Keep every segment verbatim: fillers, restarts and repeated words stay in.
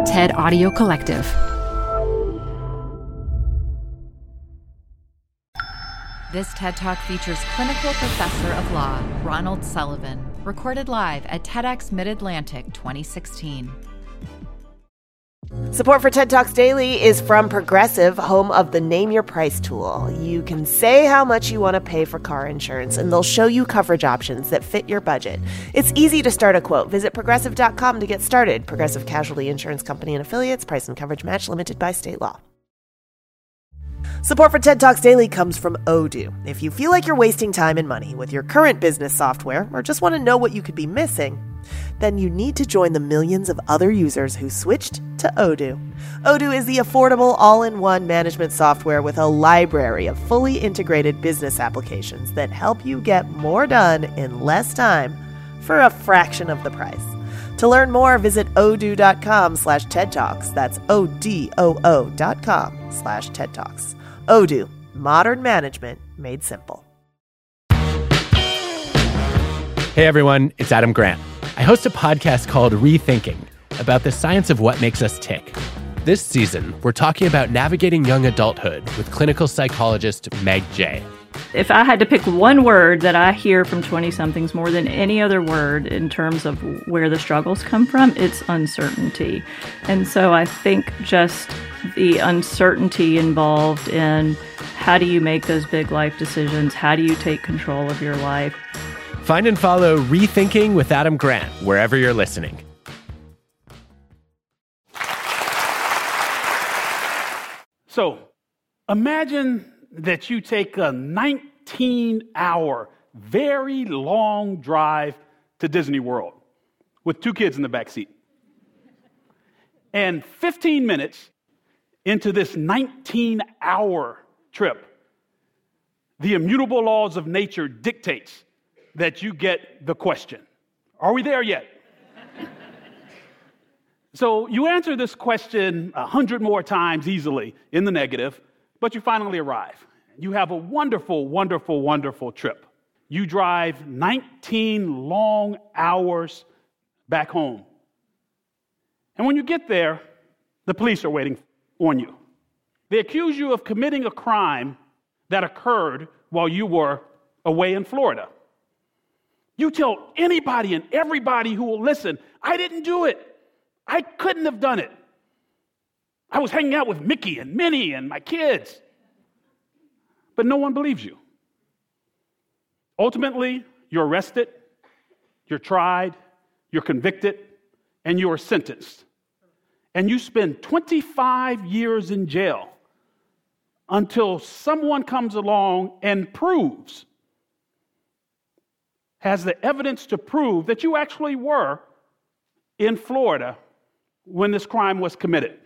TED Audio Collective. This TED Talk features clinical professor of law, Ronald Sullivan, recorded live at TEDx Mid-Atlantic twenty sixteen. Support for TED Talks Daily is from Progressive, home of the Name Your Price tool. You can say how much you want to pay for car insurance, and they'll show you coverage options that fit your budget. It's easy to start a quote. Visit progressive dot com to get started. Progressive Casualty Insurance Company and Affiliates. Price and coverage match limited by state law. Support for TED Talks Daily comes from Odoo. If you feel like you're wasting time and money with your current business software, or just want to know what you could be missing, then you need to join the millions of other users who switched to Odoo. Odoo is the affordable all-in-one management software with a library of fully integrated business applications that help you get more done in less time for a fraction of the price. To learn more, visit odoo.com slash TED Talks. That's O-D-O-O dot com slash TED Talks. Odoo, modern management made simple. Hey everyone, it's Adam Grant. I host a podcast called Rethinking about the science of what makes us tick. This season, we're talking about navigating young adulthood with clinical psychologist Meg Jay. If I had to pick one word that I hear from twenty-somethings more than any other word in terms of where the struggles come from, it's uncertainty. And so I think just the uncertainty involved in how do you make those big life decisions? How do you take control of your life? Find and follow Rethinking with Adam Grant wherever you're listening. So, imagine that you take a nineteen-hour, very long drive to Disney World with two kids in the back seat. And fifteen minutes into this nineteen-hour trip, the immutable laws of nature dictates that you get the question, are we there yet? So you answer this question a hundred more times easily in the negative, but you finally arrive. You have a wonderful, wonderful, wonderful trip. You drive nineteen long hours back home. And when you get there, the police are waiting on you. They accuse you of committing a crime that occurred while you were away in Florida. You tell anybody and everybody who will listen, I didn't do it. I couldn't have done it. I was hanging out with Mickey and Minnie and my kids. But no one believes you. Ultimately, you're arrested, you're tried, you're convicted, and you are sentenced. And you spend twenty-five years in jail until someone comes along and proves, has the evidence to prove that you actually were in Florida when this crime was committed.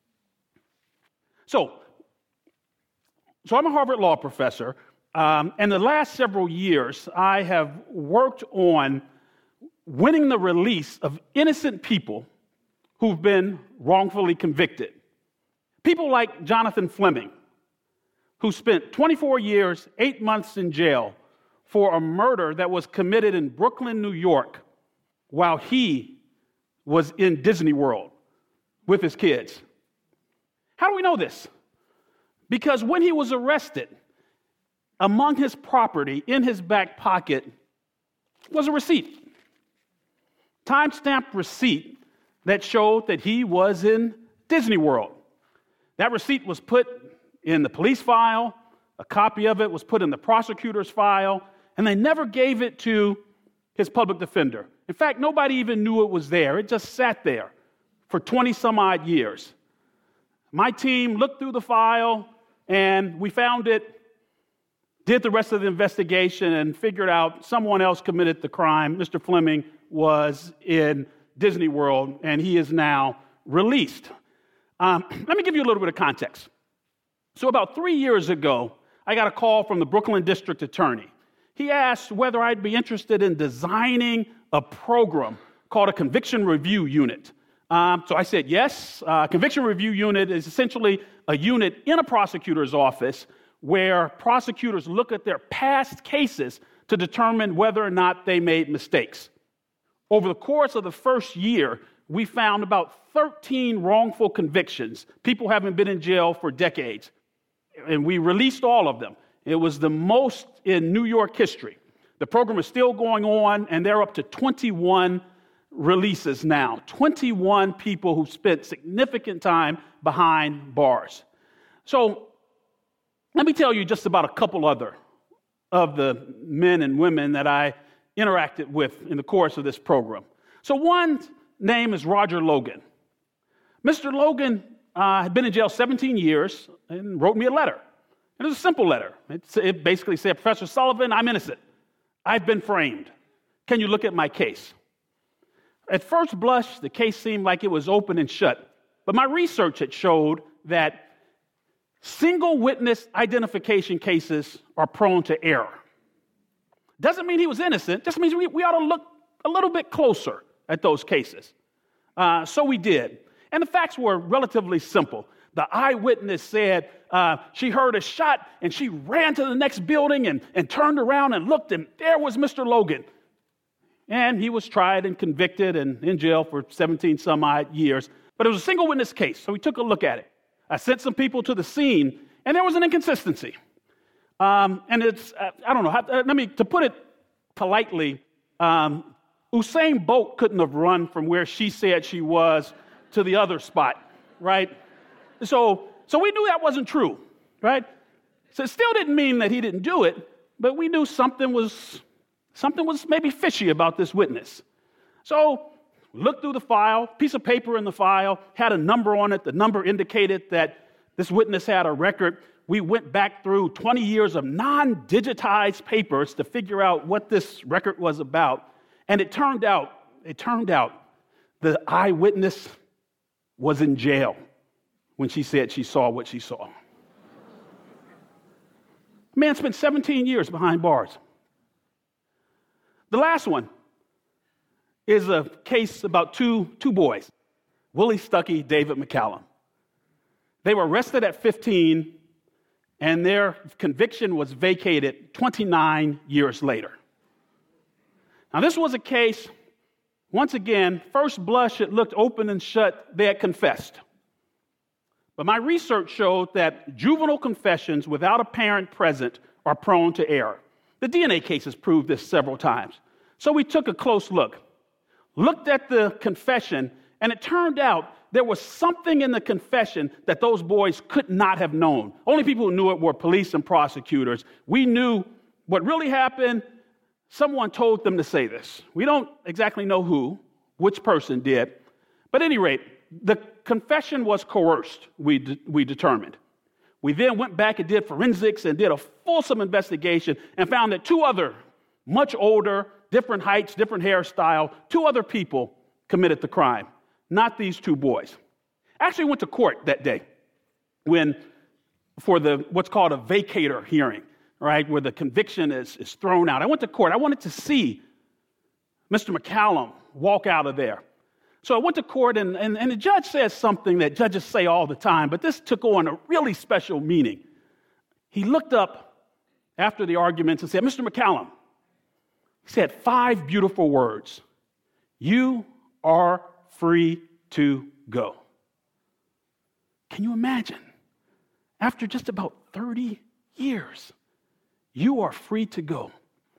So, so I'm a Harvard Law professor, um, and the last several years I have worked on winning the release of innocent people who've been wrongfully convicted. People like Jonathan Fleming, who spent twenty-four years, eight months in jail for a murder that was committed in Brooklyn, New York, while he was in Disney World with his kids. How do we know this? Because when he was arrested, among his property in his back pocket was a receipt, time-stamped receipt that showed that he was in Disney World. That receipt was put in the police file, a copy of it was put in the prosecutor's file, and they never gave it to his public defender. In fact, nobody even knew it was there. It just sat there for twenty some odd years. My team looked through the file and we found it, did the rest of the investigation and figured out someone else committed the crime. Mister Fleming was in Disney World and he is now released. Um, let me give you a little bit of context. So about three years ago, I got a call from the Brooklyn District Attorney. He asked whether I'd be interested in designing a program called a conviction review unit. Um, so I said yes. Uh, conviction review unit is essentially a unit in a prosecutor's office where prosecutors look at their past cases to determine whether or not they made mistakes. Over the course of the first year, we found about thirteen wrongful convictions. People haven't been in jail for decades. And we released all of them. It was the most in New York history. The program is still going on, and they're up to twenty-one releases now. twenty-one people who spent significant time behind bars. So let me tell you just about a couple other of the men and women that I interacted with in the course of this program. So one name is Roger Logan. Mister Logan uh, had been in jail seventeen years and wrote me a letter. And it was a simple letter. It, it basically said, Professor Sullivan, I'm innocent. I've been framed. Can you look at my case? At first blush, the case seemed like it was open and shut. But my research had showed that single witness identification cases are prone to error. Doesn't mean he was innocent. Just means we, we ought to look a little bit closer at those cases. Uh, so we did. And the facts were relatively simple. The eyewitness said uh, she heard a shot and she ran to the next building and, and turned around and looked, and there was Mister Logan. And he was tried and convicted and in jail for seventeen some odd years. But it was a single witness case, so we took a look at it. I sent some people to the scene, and there was an inconsistency. Um, and it's, uh, I don't know, how, uh, let me, to put it politely, um, Usain Bolt couldn't have run from where she said she was to the other spot, right? So, so we knew that wasn't true, right? So it still didn't mean that he didn't do it, but we knew something was, something was maybe fishy about this witness. So looked through the file, piece of paper in the file, had a number on it. The number indicated that this witness had a record. We went back through twenty years of non-digitized papers to figure out what this record was about. And it turned out, it turned out the eyewitness was in jail when she said she saw what she saw. The man spent seventeen years behind bars. The last one is a case about two, two boys, Willie Stuckey, David McCallum. They were arrested at fifteen, and their conviction was vacated twenty-nine years later. Now, this was a case, once again, first blush, it looked open and shut. They had confessed. But my research showed that juvenile confessions without a parent present are prone to error. The D N A cases proved this several times. So we took a close look, looked at the confession, and it turned out there was something in the confession that those boys could not have known. Only people who knew it were police and prosecutors. We knew what really happened. Someone told them to say this. We don't exactly know who, which person did. But at any rate, the confession was coerced, we, de- we determined. We then went back and did forensics and did a fulsome investigation and found that two other, much older, different heights, different hairstyle, two other people committed the crime, not these two boys. I actually went to court that day when, for the what's called a vacator hearing, right, where the conviction is, is thrown out. I went to court. I wanted to see Mister McCallum walk out of there. So I went to court, and, and, and the judge says something that judges say all the time, but this took on a really special meaning. He looked up after the arguments and said, Mister McCallum, he said five beautiful words. You are free to go. Can you imagine? After just about thirty years, you are free to go.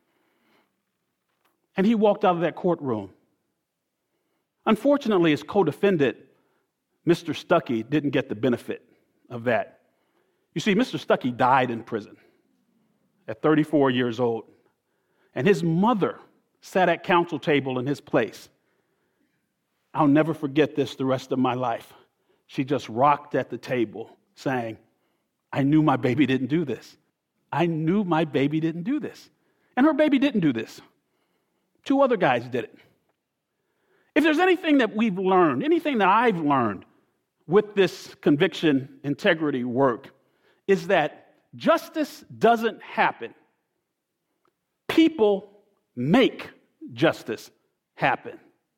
And he walked out of that courtroom. Unfortunately, his co-defendant, Mister Stuckey, didn't get the benefit of that. You see, Mister Stuckey died in prison at thirty-four years old. And his mother sat at counsel table in his place. I'll never forget this the rest of my life. She just rocked at the table saying, I knew my baby didn't do this. I knew my baby didn't do this. And her baby didn't do this. Two other guys did it. If there's anything that we've learned, anything that I've learned with this conviction integrity work, is that justice doesn't happen. People make justice happen.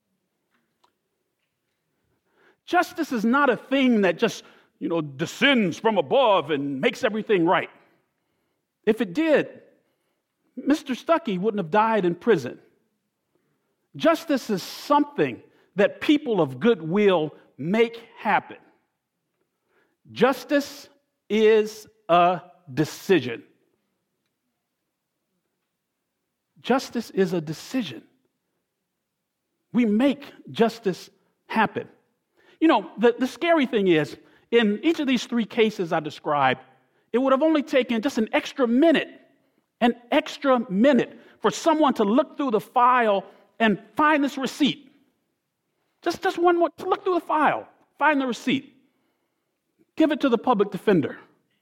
Justice is not a thing that just, you know, descends from above and makes everything right. If it did, Mister Stuckey wouldn't have died in prison. Justice is something that people of goodwill make happen. Justice is a decision. Justice is a decision. We make justice happen. You know, the, the scary thing is, in each of these three cases I described, it would have only taken just an extra minute, an extra minute for someone to look through the file and find this receipt. Just, just one more, to look through the file, find the receipt. Give it to the public defender.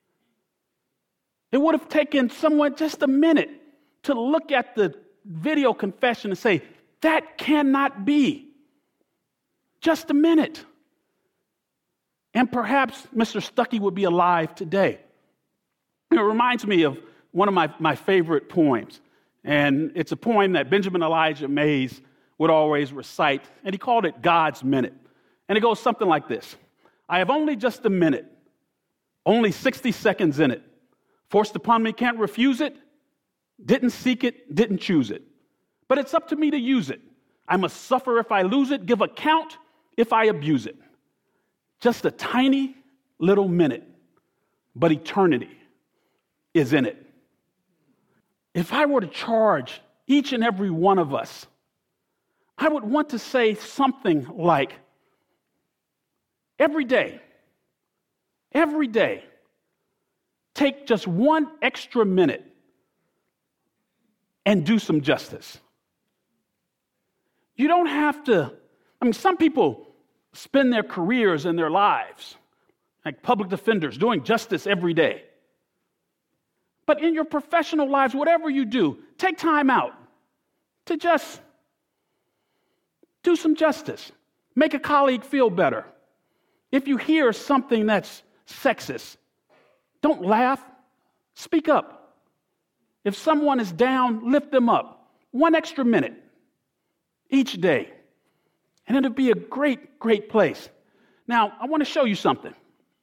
It would have taken someone just a minute to look at the video confession and say, that cannot be. Just a minute. And perhaps Mister Stuckey would be alive today. It reminds me of one of my, my favorite poems. And it's a poem that Benjamin Elijah Mays would always recite. And he called it God's Minute. And it goes something like this. I have only just a minute, only sixty seconds in it. Forced upon me, can't refuse it. Didn't seek it, didn't choose it. But it's up to me to use it. I must suffer if I lose it, give account if I abuse it. Just a tiny little minute, but eternity is in it. If I were to charge each and every one of us, I would want to say something like, every day, every day, take just one extra minute and do some justice. You don't have to, I mean, some people spend their careers and their lives, like public defenders, doing justice every day. But in your professional lives, whatever you do, take time out to just do some justice. Make a colleague feel better. If you hear something that's sexist, don't laugh, speak up. If someone is down, lift them up. One extra minute each day. And it'll be a great, great place. Now, I want to show you something.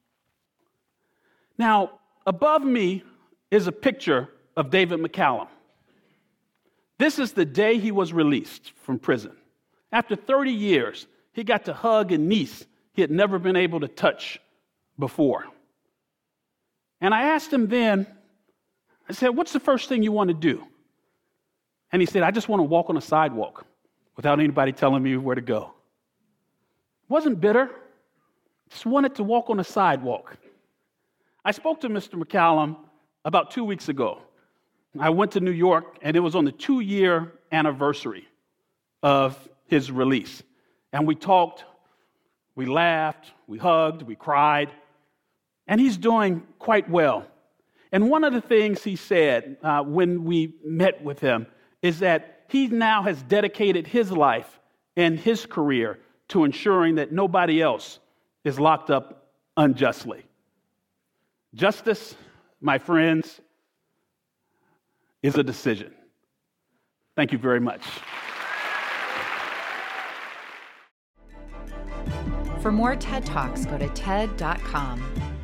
Now, above me is a picture of David McCallum. This is the day he was released from prison. After thirty years, he got to hug a niece he had never been able to touch before. And I asked him then, I said, what's the first thing you want to do? And he said, I just want to walk on a sidewalk without anybody telling me where to go. Wasn't bitter, just wanted to walk on a sidewalk. I spoke to Mister McCallum about two weeks ago. I went to New York, and it was on the two-year anniversary of his release. And we talked, we laughed, we hugged, we cried, and he's doing quite well. And one of the things he said uh, when we met with him is that he now has dedicated his life and his career to ensuring that nobody else is locked up unjustly. Justice, my friends, is a decision. Thank you very much. For more TED Talks, go to ted dot com.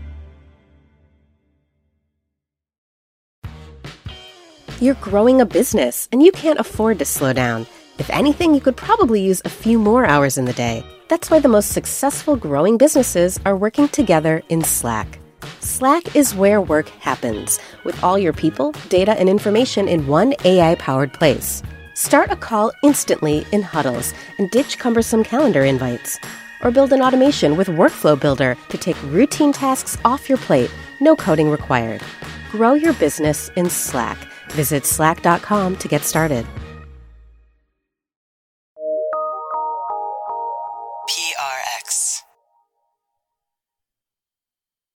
You're growing a business, and you can't afford to slow down. If anything, you could probably use a few more hours in the day. That's why the most successful growing businesses are working together in Slack. Slack is where work happens, with all your people, data, and information in one A I-powered place. Start a call instantly in huddles and ditch cumbersome calendar invites. Or build an automation with Workflow Builder to take routine tasks off your plate, no coding required. Grow your business in Slack. Visit slack dot com to get started. P R X.